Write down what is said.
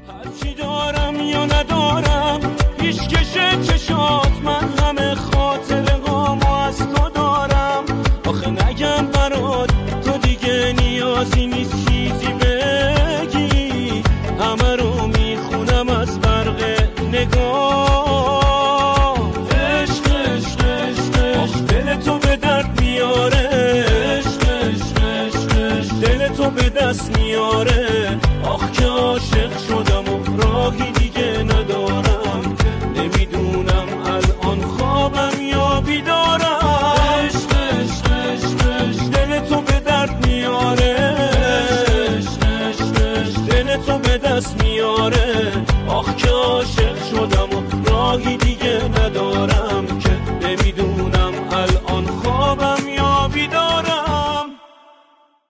هرچی دارم یا ندارم پیش کشه چشات، من همه خاطره هامو از تو دارم. آخه نگم برات تو دیگه نیازی نیست چیزی بگی، همه رو میخونم از برق نگاه. عشق عشق عشق عشق دل تو به درد میاره، عشق عشق عشق عشق دل تو به دست میاره. آخ که عاشق شدم و راهی دیگه ندارم، نمیدونم الان خوابم یا بیدارم. عشق عشق عشق عشق دل تو به درد میاره، عشق عشق عشق عشق دل تو به دست میاره. آخ که عاشق